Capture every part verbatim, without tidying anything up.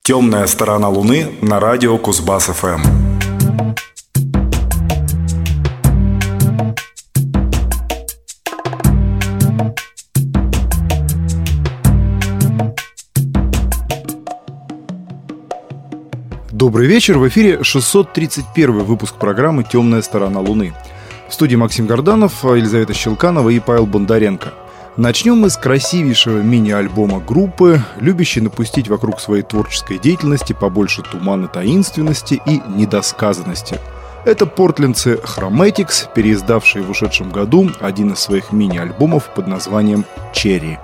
«Темная сторона Луны» на радио Кузбасс-ФМ. Добрый вечер, в эфире шестьсот тридцать первый выпуск программы «Темная сторона Луны». В студии Максим Горданов, Елизавета Щелканова и Павел Бондаренко. Начнем мы с красивейшего мини-альбома группы, любящей напустить вокруг своей творческой деятельности побольше тумана таинственности и недосказанности. Это портлендцы Chromatics, переиздавшие в ушедшем году один из своих мини-альбомов под названием «Черри».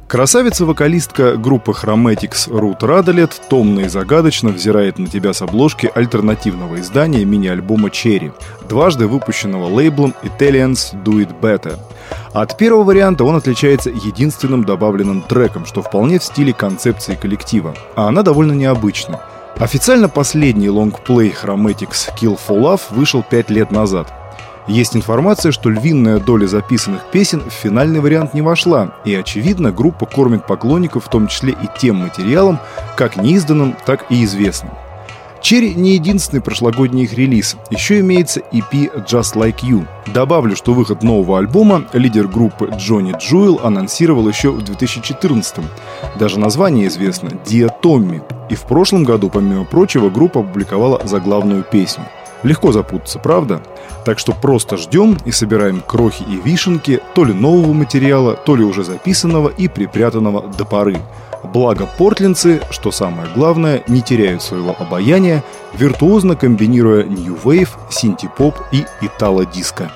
Красавица-вокалистка группы Chromatics Рут Радолет томно и загадочно взирает на тебя с обложки альтернативного издания мини-альбома «Черри», дважды выпущенного лейблом Italians Do It Better. От первого варианта он отличается единственным добавленным треком, что вполне в стиле концепции коллектива, а она довольно необычна. Официально последний лонгплей Chromatics Kill for Love вышел пять лет назад. Есть информация, что львиная доля записанных песен в финальный вариант не вошла, и, очевидно, группа кормит поклонников в том числе и тем материалом, как неизданным, так и известным. «Черри» не единственный прошлогодний их релиз, еще имеется и пи «Just Like You». Добавлю, что выход нового альбома лидер группы Джонни Джуэл анонсировал еще в две тысячи четырнадцатом. Даже название известно – «Dear Tommy». И в прошлом году, помимо прочего, группа опубликовала заглавную песню. Легко запутаться, правда? Так что просто ждем и собираем крохи и вишенки то ли нового материала, то ли уже записанного и припрятанного до поры. Благо портлендцы, что самое главное, не теряют своего обаяния, виртуозно комбинируя New Wave, синти-поп и итало-диско.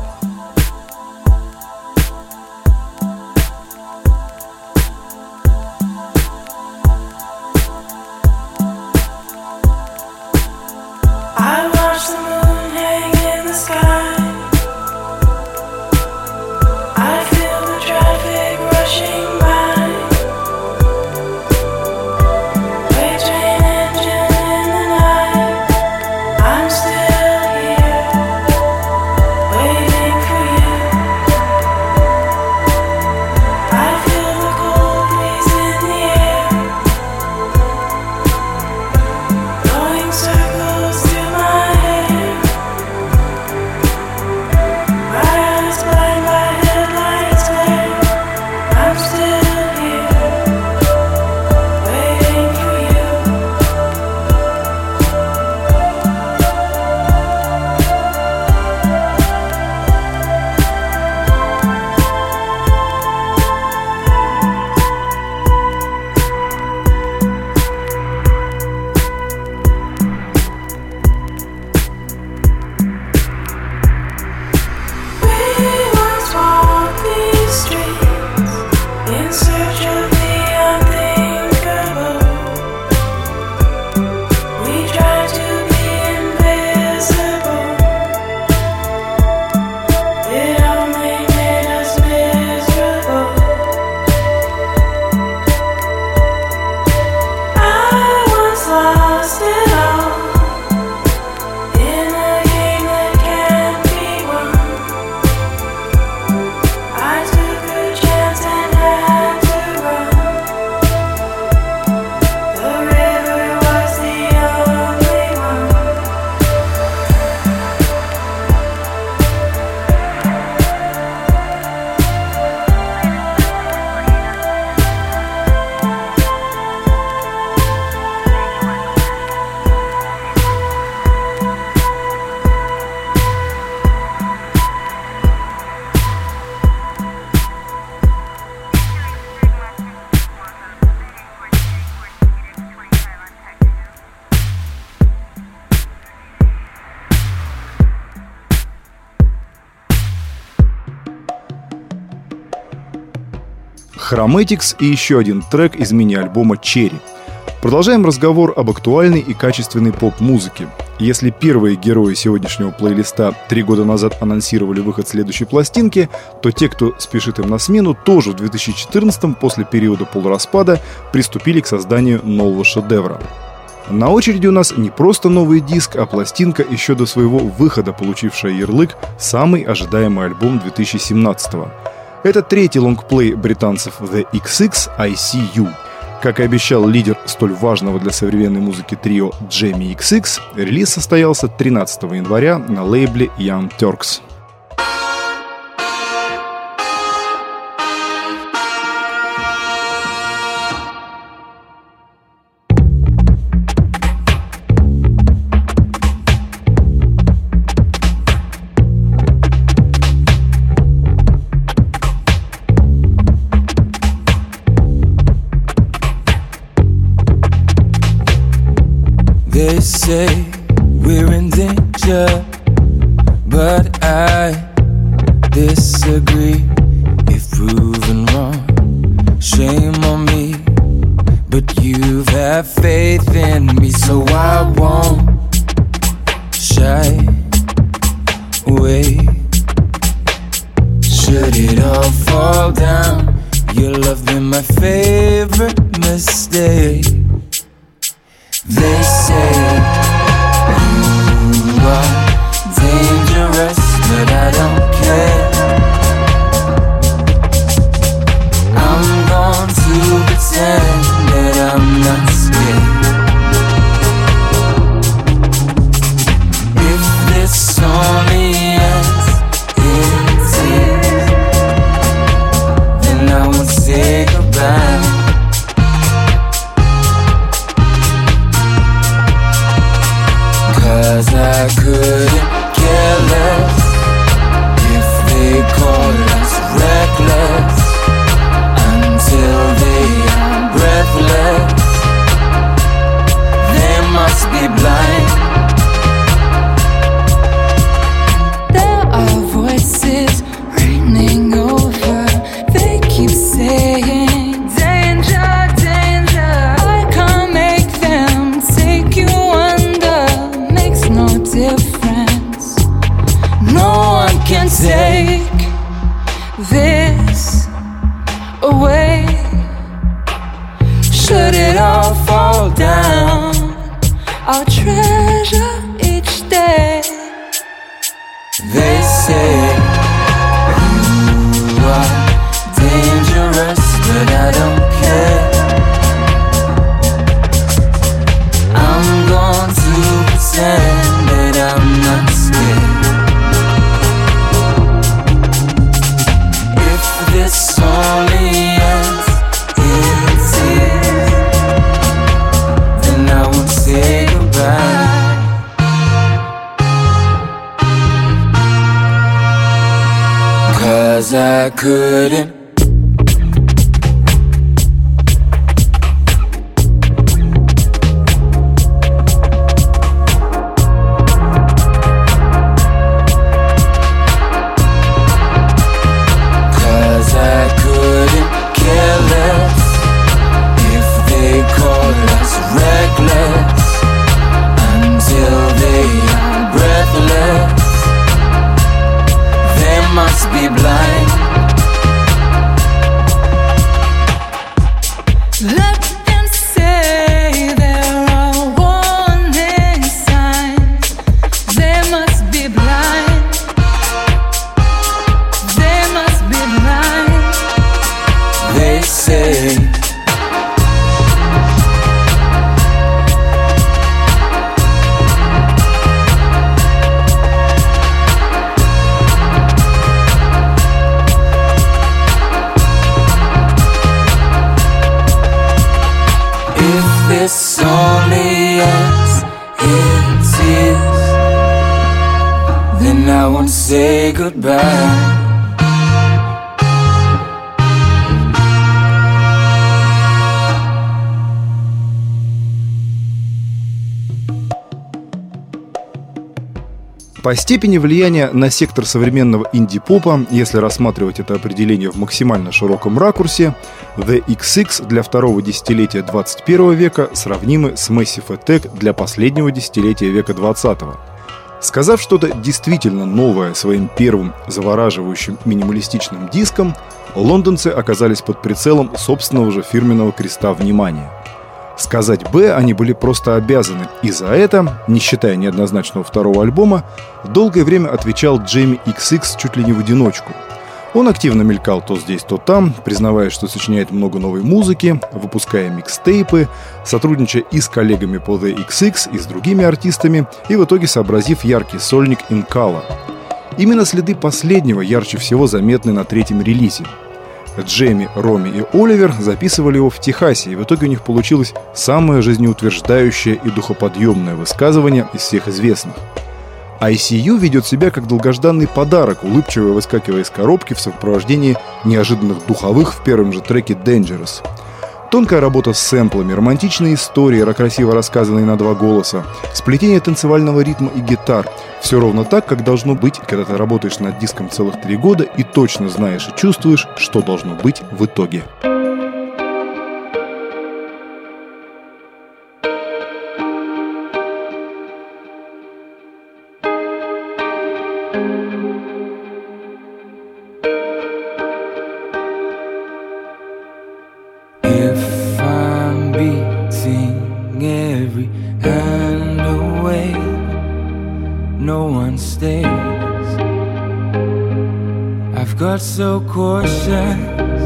Chromatics и еще один трек из мини-альбома «Черри». Продолжаем разговор об актуальной и качественной поп-музыке. Если первые герои сегодняшнего плейлиста три года назад анонсировали выход следующей пластинки, то те, кто спешит им на смену, тоже в две тысячи четырнадцатом, после периода полураспада, приступили к созданию нового шедевра. На очереди у нас не просто новый диск, а пластинка, еще до своего выхода получившая ярлык «Самый ожидаемый альбом две тысячи семнадцатого». Это третий лонгплей британцев The икс икс «I See You». Как и обещал лидер столь важного для современной музыки трио Jamie икс икс, релиз состоялся тринадцатого января на лейбле Young Turks. They say we're in danger, but I disagree. If proven wrong, shame on me, but you have faith in me, so I won't shy away. Should it all fall down, your love been my favorite mistake. They say you are dangerous, but I don't care. I'm going to pretend that I'm not scared. If this only ends in tears, then I won't say goodbye. Cause I couldn't care less if they call us reckless until they are breathless. They must be blind. There are voices raining over. They keep saying danger, danger. I can't make them take you under. Makes no difference. No one can take this away. Should it all fall down, I'll treasure each day. They say you are dangerous, but I don't care. I'm going to pretend that I'm not scared. If this only ends in tears, then I won't say goodbye. Cause I couldn't. Cause I couldn't care less if they call us reckless until they are breathless. They must be blind. Let them say there are warning signs. They must be blind. They must be blind. They say if this only ends in tears, then I won't say goodbye. По степени влияния на сектор современного инди-попа, если рассматривать это определение в максимально широком ракурсе, The икс икс для второго десятилетия двадцать первого века сравнимы с Massive Attack для последнего десятилетия века двадцатого. Сказав что-то действительно новое своим первым завораживающим минималистичным диском, лондонцы оказались под прицелом собственного же фирменного креста внимания. Сказать «Б» они были просто обязаны, и за это, не считая неоднозначного второго альбома, долгое время отвечал Джейми икс икс чуть ли не в одиночку. Он активно мелькал то здесь, то там, признавая, что сочиняет много новой музыки, выпуская микстейпы, сотрудничая и с коллегами по The икс икс, и с другими артистами, и в итоге сообразив яркий сольник In Color. Именно следы последнего ярче всего заметны на третьем релизе. Джейми, Роми и Оливер записывали его в Техасе, и в итоге у них получилось самое жизнеутверждающее и духоподъемное высказывание из всех известных. ай си ю ведет себя как долгожданный подарок, улыбчиво выскакивая из коробки в сопровождении неожиданных духовых в первом же треке «Dangerous». Тонкая работа с сэмплами, романтичные истории, красиво рассказанные на два голоса, сплетение танцевального ритма и гитар. Все ровно так, как должно быть, когда ты работаешь над диском целых три года и точно знаешь и чувствуешь, что должно быть в итоге. every hand away. No one stays. I've got so cautious,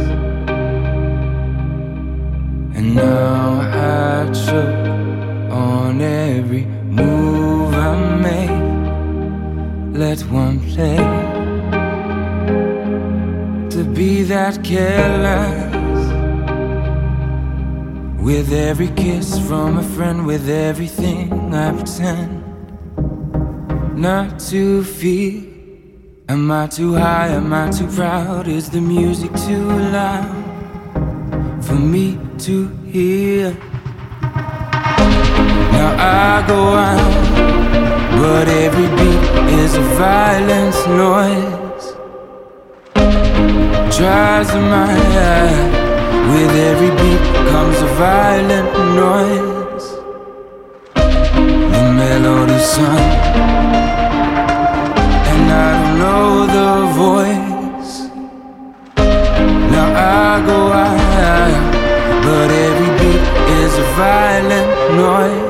and now I choke on every move I make. Let one play to be that careless. With every kiss from a friend, with everything I pretend not to feel. Am I too high, am I too proud? Is the music too loud for me to hear? Now I go out, but every beat is a violent noise. Tries my eye. With every beat comes a violent noise. The melody's sung, and I don't know the voice. Now I go out, but every beat is a violent noise.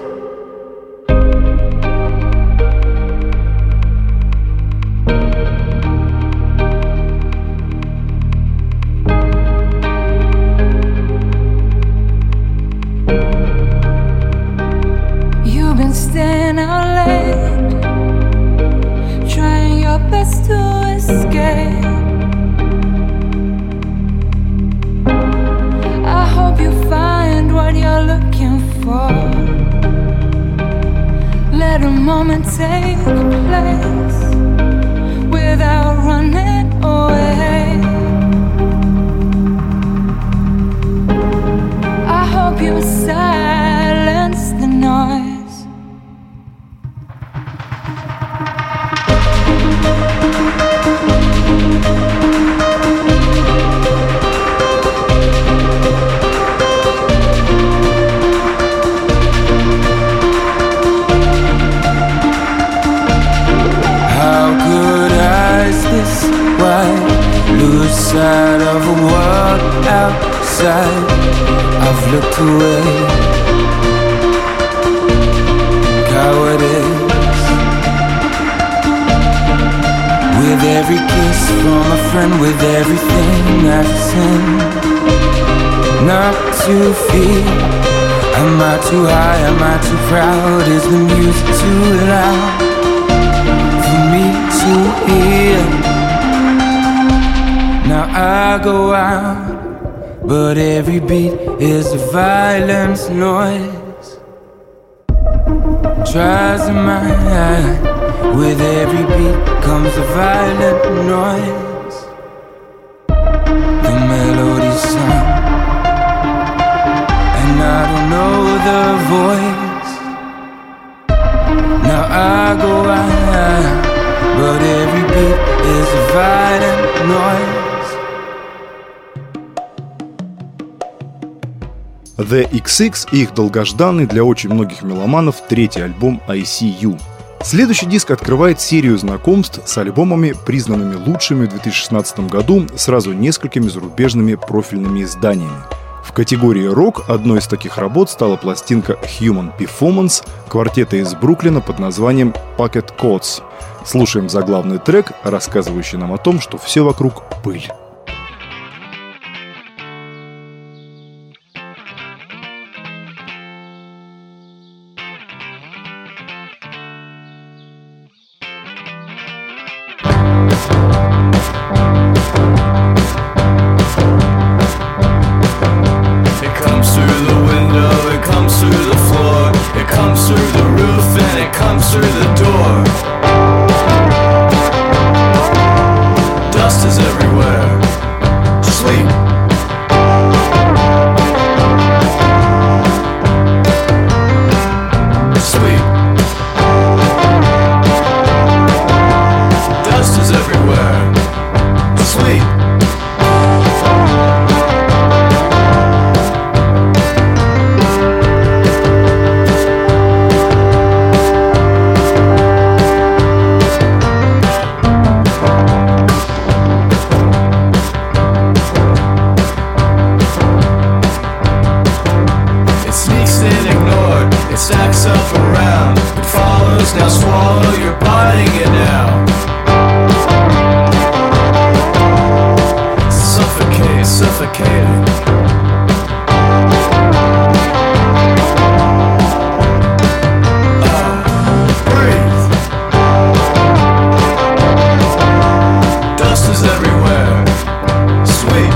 Staying out late, trying your best to escape. I hope you find what you're looking for. Let a moment take place without running away. I hope you silence the noise. Lose sight of a world outside. I've looked away. Cowardice. With every kiss from a friend, with everything I've seen. Not to feel. Am I too high? Am I too proud? Is the music too loud for me to hear? Now I go out, but every beat is a violent noise. Tries my eye. With every beat comes a violent noise. The melody's sung, and I don't know the voice. Now I go out, but every beat is a violent noise. The икс икс и их долгожданный для очень многих меломанов третий альбом I See You. Следующий диск открывает серию знакомств с альбомами, признанными лучшими в две тысячи шестнадцатом году сразу несколькими зарубежными профильными изданиями. В категории рок одной из таких работ стала пластинка Human Performance квартета из Бруклина под названием Pocket Coats. Слушаем заглавный трек, рассказывающий нам о том, что все вокруг пыль. Dust is everywhere. It stacks up around, it follows, now swallow, you're biting it now. Suffocate, suffocating. Uh, breathe. Dust is everywhere. Sweet.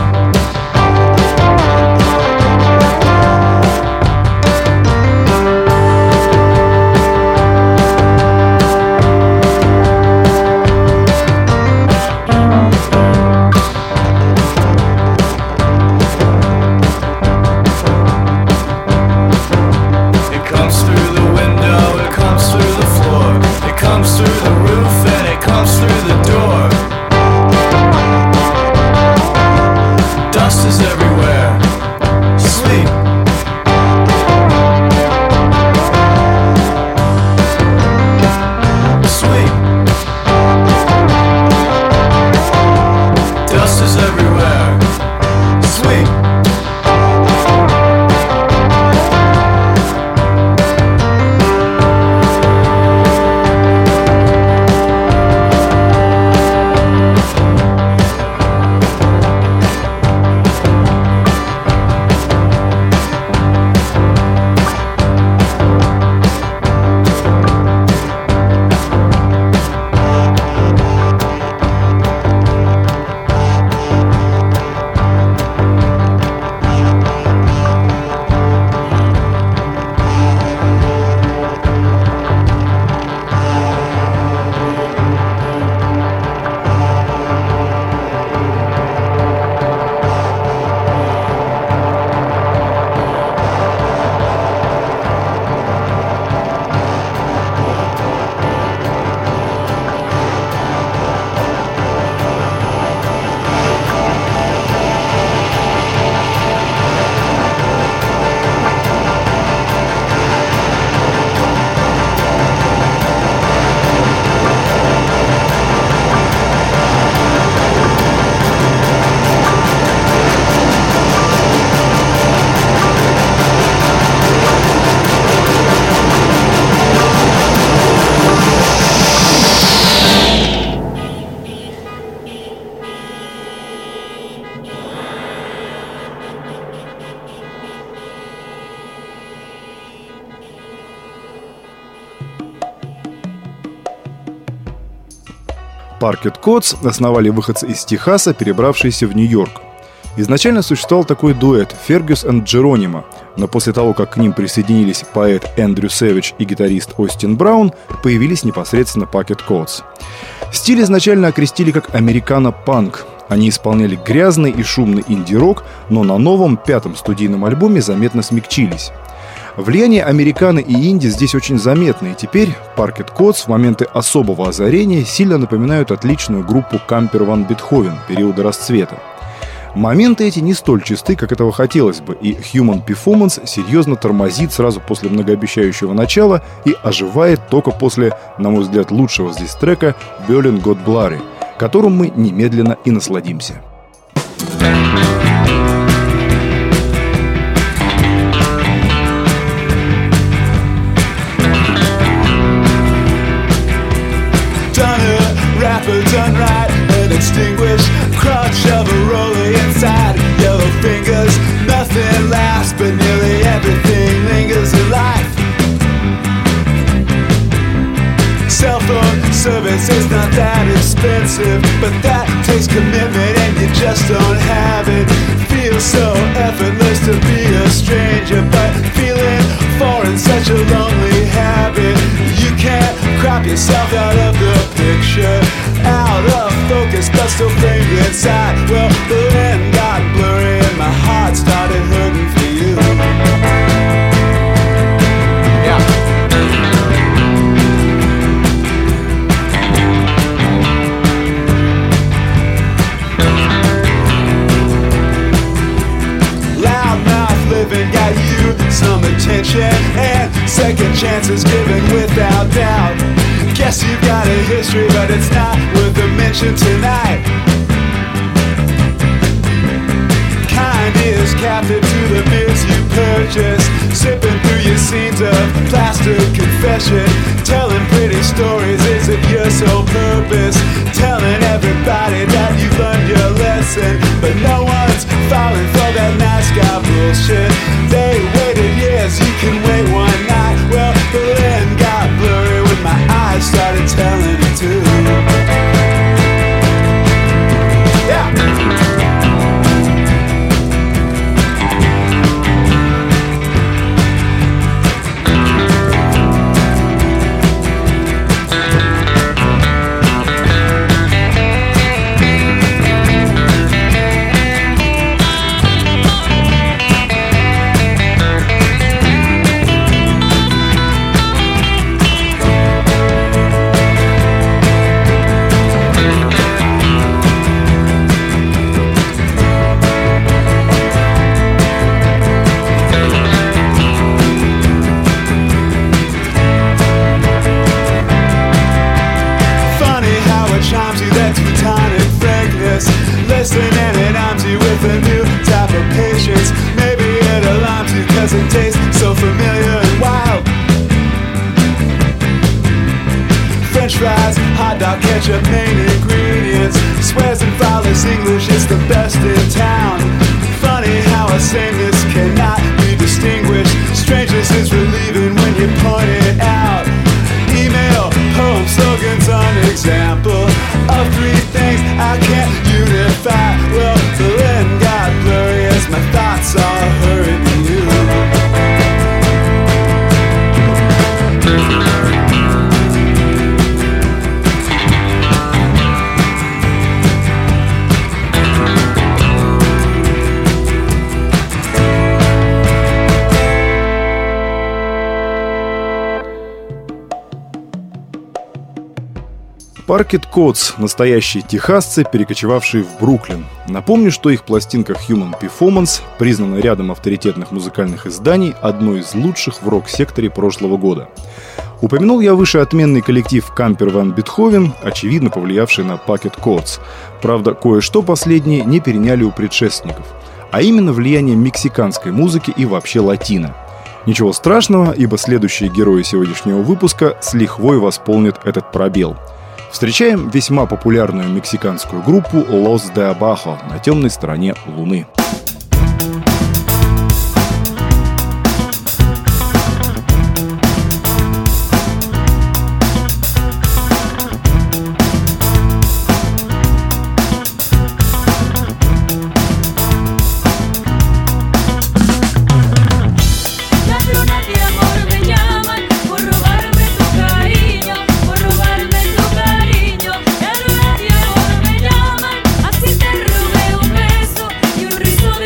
Parquet Courts основали выходцы из Техаса, перебравшиеся в Нью-Йорк. Изначально существовал такой дуэт Fergus and Geronimo, но после того, как к ним присоединились поэт Эндрю Сэвидж и гитарист Остин Браун, появились непосредственно Parquet Courts. Стиль изначально окрестили как американо-панк. Они исполняли грязный и шумный инди-рок, но на новом, пятом студийном альбоме заметно смягчились. Влияние американо и инди здесь очень заметно, и теперь Parquet Courts в моменты особого озарения сильно напоминают отличную группу Camper Van Beethoven периода расцвета. Моменты эти не столь чисты, как этого хотелось бы, и Human Performance серьезно тормозит сразу после многообещающего начала и оживает только после, на мой взгляд, лучшего здесь трека «Berlin Got Blurry», которым мы немедленно и насладимся. Done right, an extinguished crutch of a rolling inside. Yellow fingers, nothing lasts, but nearly everything lingers in life. Cell phone service is not that expensive, but that takes commitment and you just don't have it. Feels so effortless to be a stranger, but feeling foreign, such a lonely habit. You can't crop yourself out of the picture, out of focus but still framed inside. Well, the land got blurry and my heart started hurting for you. Yeah. Loudmouth living got you some attention and second chances given without doubt. Guess you've got a history, but it's not worth a mention tonight. Kind is captive to the beers you purchase, sipping through your scenes of plastered confession, telling pretty stories, is it your sole purpose? Telling everybody that you've learned your lesson, but no one's falling for that mascot bullshit. They waited years, you can wait one night. Well, the land got blurry when my eyes started telling it too. Yeah. Listening, it arms you with a new type of patience. Maybe it alarms you cause it tastes so familiar and wild. French fries, hot dog, ketchup, main ingredients. Swears and flawless English is the best in town. Funny how a sameness cannot be distinguished. Strangeness is relieving when you point it out. Email, poem, slogans, an example of three things I can't unify. Well, the land got blurry as my thoughts all hurried to you. Parquet Coats – настоящие техасцы, перекочевавшие в Бруклин. Напомню, что их пластинка Human Performance признана рядом авторитетных музыкальных изданий одной из лучших в рок-секторе прошлого года. Упомянул я выше отменный коллектив Camper Van Beethoven, очевидно повлиявший на Parquet Coats. Правда, кое-что последние не переняли у предшественников, а именно влияние мексиканской музыки и вообще латино. Ничего страшного, ибо следующие герои сегодняшнего выпуска с лихвой восполнят этот пробел. Встречаем весьма популярную мексиканскую группу Los de Abajo на темной стороне Луны. Así te robé un beso y un rizo de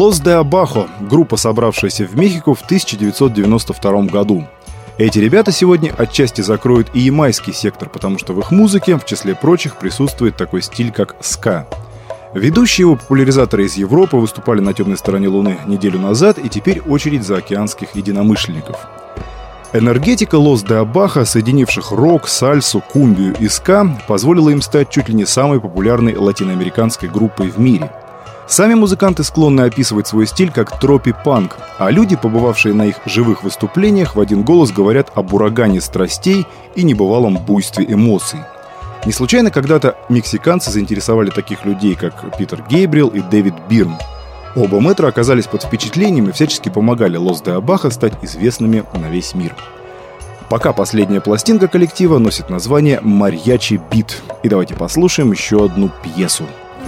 Los de Abajo – группа, собравшаяся в Мехико в тысяча девятьсот девяносто втором году. Эти ребята сегодня отчасти закроют и ямайский сектор, потому что в их музыке, в числе прочих, присутствует такой стиль, как ска. Ведущие его популяризаторы из Европы выступали на темной стороне Луны неделю назад, и теперь очередь заокеанских единомышленников. Энергетика Los de Abajo, соединивших рок, сальсу, кумбию и ска, позволила им стать чуть ли не самой популярной латиноамериканской группой в мире. Сами музыканты склонны описывать свой стиль как тропи-панк, а люди, побывавшие на их живых выступлениях, в один голос говорят об урагане страстей и небывалом буйстве эмоций. Не случайно когда-то мексиканцы заинтересовали таких людей, как Питер Гейбриэл и Дэвид Бирн. Оба мэтра оказались под впечатлением и всячески помогали Los de Abajo стать известными на весь мир. Пока последняя пластинка коллектива носит название «Mariachi Beat». И давайте послушаем еще одну пьесу.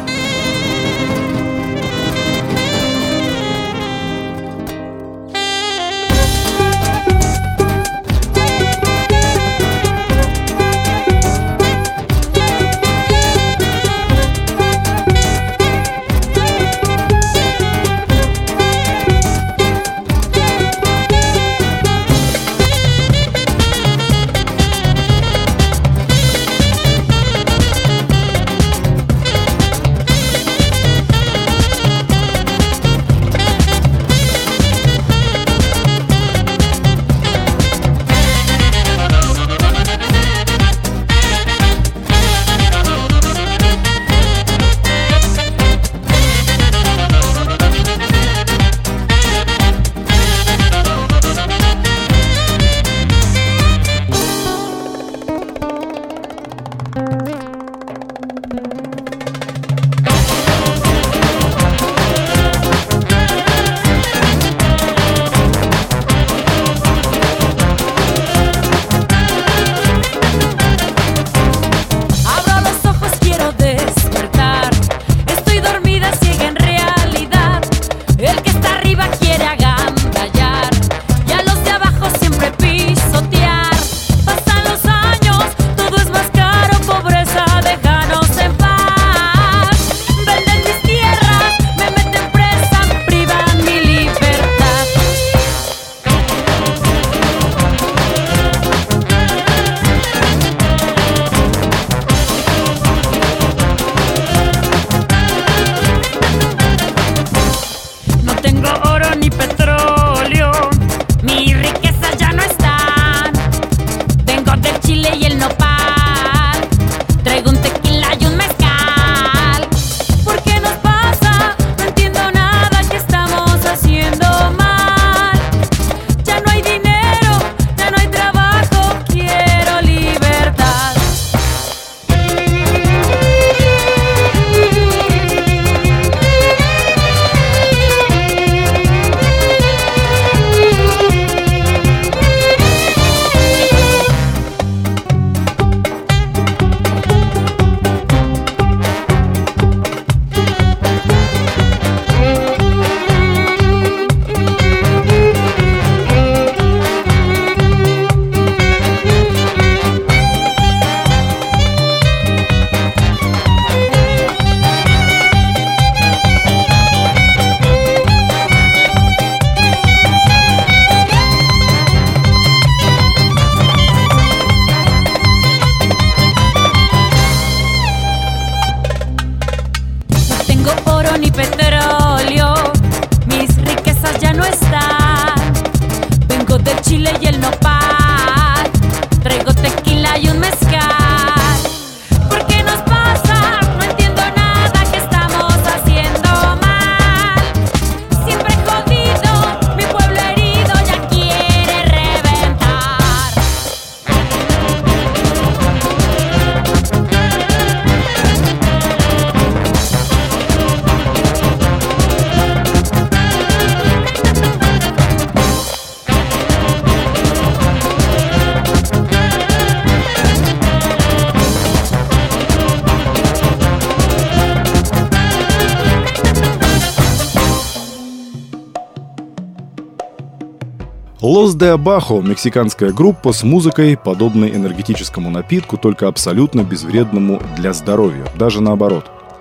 Los de Abajo – мексиканская группа с музыкой, подобной энергетическому напитку, только абсолютно безвредному для здоровья, даже наоборот.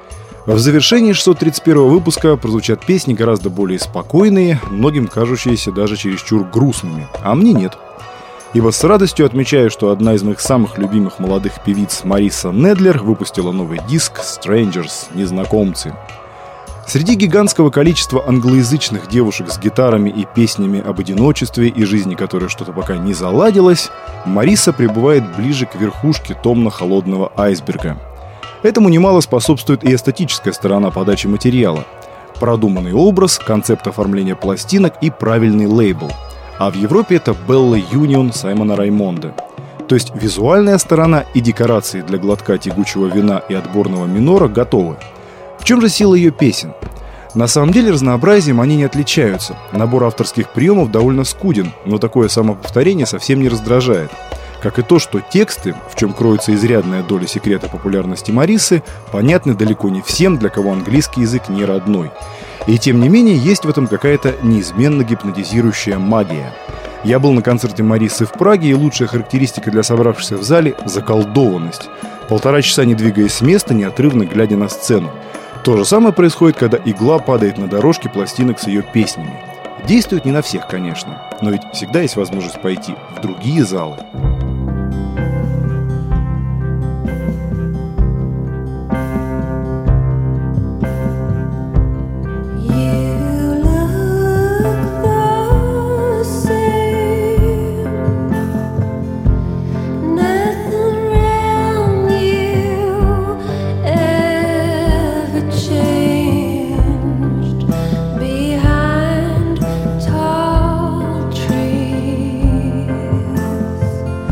В завершении шестьсот тридцать первого выпуска прозвучат песни гораздо более спокойные, многим кажущиеся даже чересчур грустными, а мне нет. Ибо с радостью отмечаю, что одна из моих самых любимых молодых певиц Мариса Недлер выпустила новый диск «Strangers» — «Незнакомцы». Среди гигантского количества англоязычных девушек с гитарами и песнями об одиночестве и жизни, которая что-то пока не заладилась, Мариса пребывает ближе к верхушке томно-холодного айсберга. Этому немало способствует и эстетическая сторона подачи материала. Продуманный образ, концепт оформления пластинок и правильный лейбл. А в Европе это Bella Union Саймона Раймонда. То есть визуальная сторона и декорации для глотка тягучего вина и отборного минора готовы. В чем же сила ее песен? На самом деле разнообразием они не отличаются. Набор авторских приемов довольно скуден, но такое самоповторение совсем не раздражает. Как и то, что тексты, в чем кроется изрядная доля секрета популярности Марисы, понятны далеко не всем, для кого английский язык не родной. И тем не менее, есть в этом какая-то неизменно гипнотизирующая магия. Я был на концерте Марисы в Праге, и лучшая характеристика для собравшихся в зале – заколдованность. Полтора часа не двигаясь с места, неотрывно глядя на сцену. То же самое происходит, когда игла падает на дорожки пластинок с ее песнями. Действует не на всех, конечно, но ведь всегда есть возможность пойти в другие залы. Behind tall trees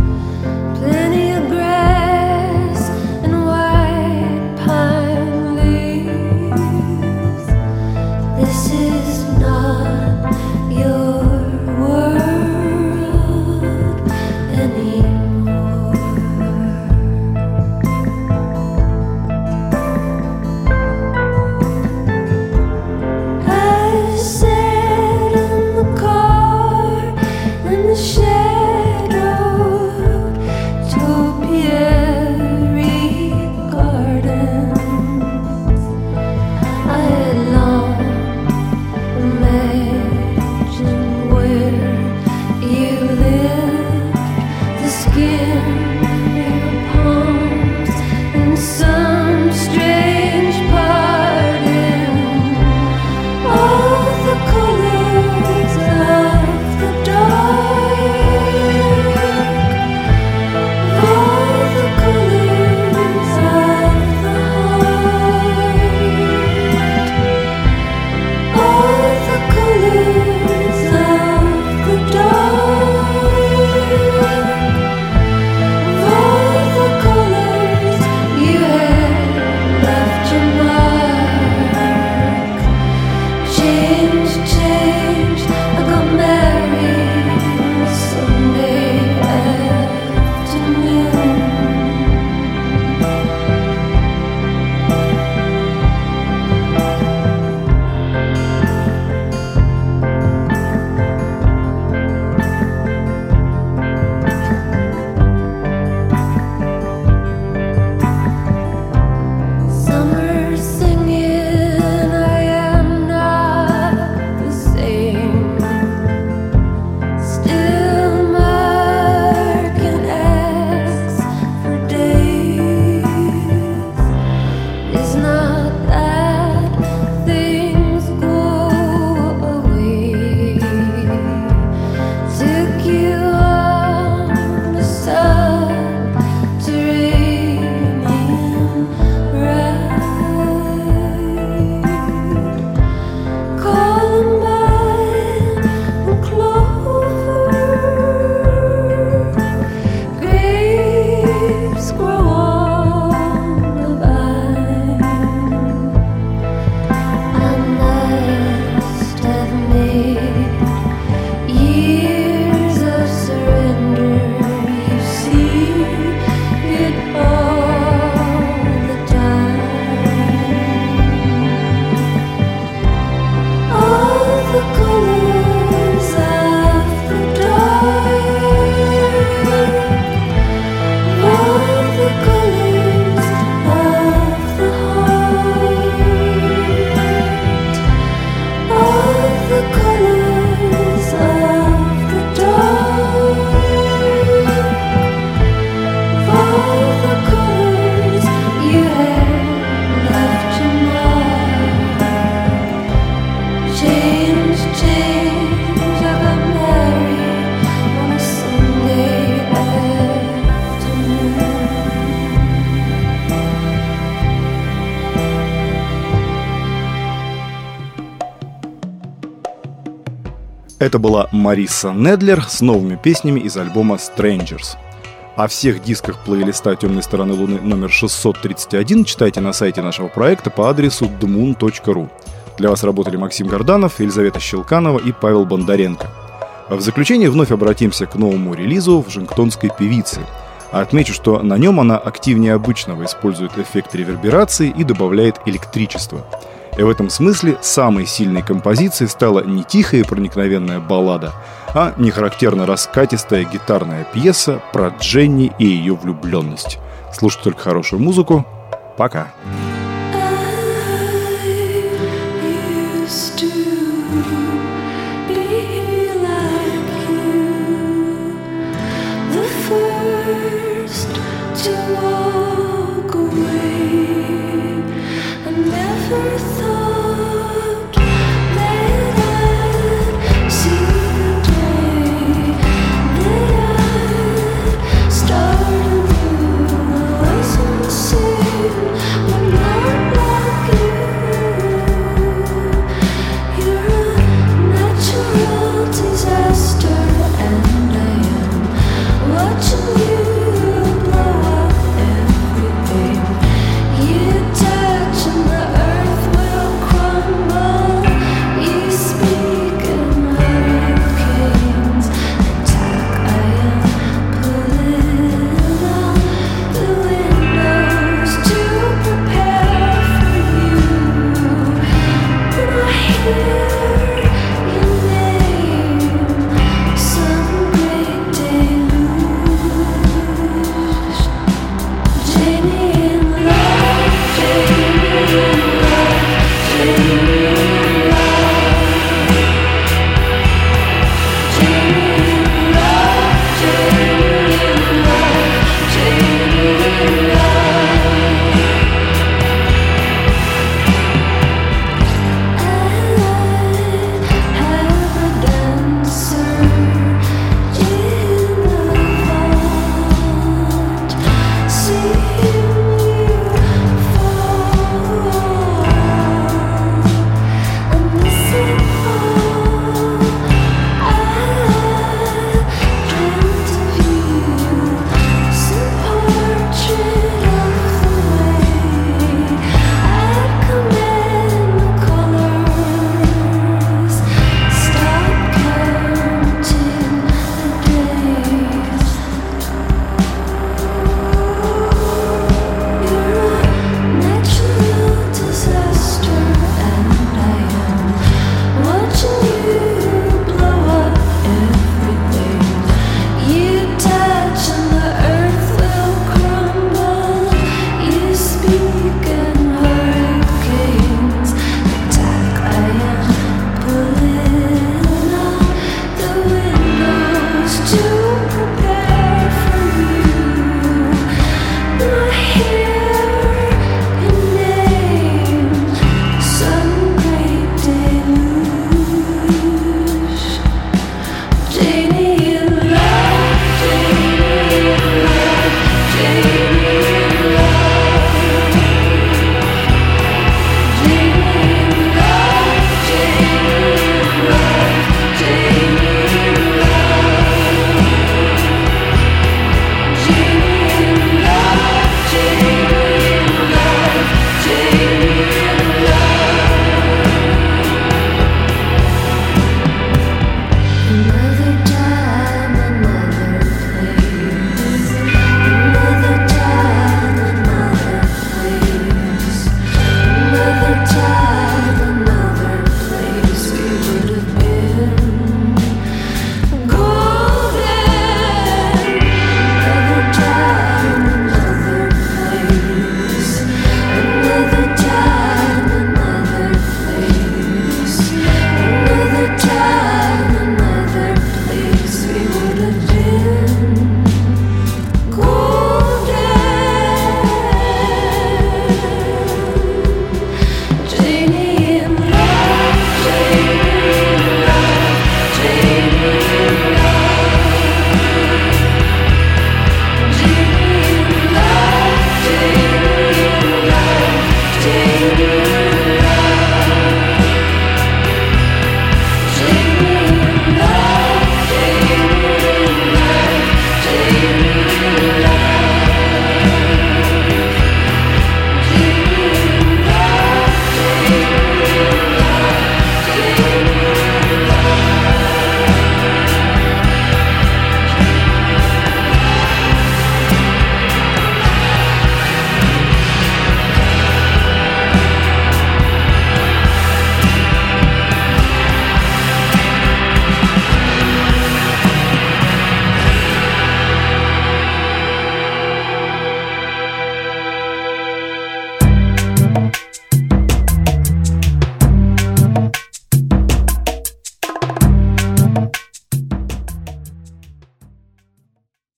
Это была Мариса Недлер с новыми песнями из альбома Strangers. О всех дисках плейлиста «Темной стороны Луны» номер шестьсот тридцать один читайте на сайте нашего проекта по адресу дмун точка ру. Для вас работали Максим Горданов, Елизавета Щелканова и Павел Бондаренко. В заключение вновь обратимся к новому релизу вашингтонской певицы. Отмечу, что на нем она активнее обычного использует эффект реверберации и добавляет электричество. И в этом смысле самой сильной композицией стала не тихая и проникновенная баллада, а нехарактерно раскатистая гитарная пьеса про Дженни и ее влюбленность. Слушайте только хорошую музыку. Пока.